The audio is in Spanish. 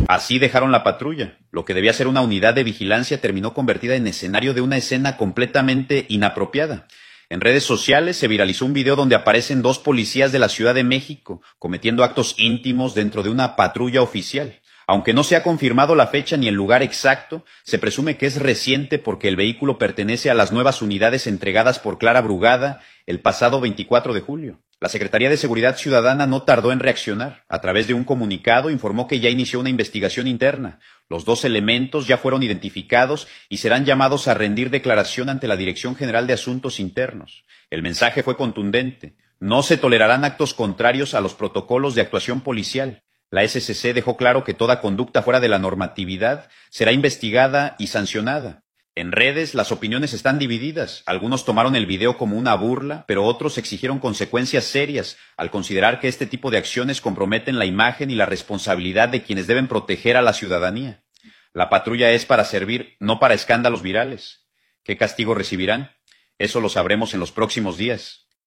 Así dejaron la patrulla. Lo que debía ser una unidad de vigilancia terminó convertida en escenario de una escena completamente inapropiada. En redes sociales se viralizó un video donde aparecen dos policías de la Ciudad de México cometiendo actos íntimos dentro de una patrulla oficial. Aunque no se ha confirmado la fecha ni el lugar exacto, se presume que es reciente porque el vehículo pertenece a las nuevas unidades entregadas por Clara Brugada el pasado 24 de julio. La Secretaría de Seguridad Ciudadana no tardó en reaccionar. A través de un comunicado informó que ya inició una investigación interna. Los dos elementos ya fueron identificados y serán llamados a rendir declaración ante la Dirección General de Asuntos Internos. El mensaje fue contundente. No se tolerarán actos contrarios a los protocolos de actuación policial. La SCC dejó claro que toda conducta fuera de la normatividad será investigada y sancionada. En redes las opiniones están divididas. Algunos tomaron el video como una burla, pero otros exigieron consecuencias serias al considerar que este tipo de acciones comprometen la imagen y la responsabilidad de quienes deben proteger a la ciudadanía. La patrulla es para servir, no para escándalos virales. ¿Qué castigo recibirán? Eso lo sabremos en los próximos días.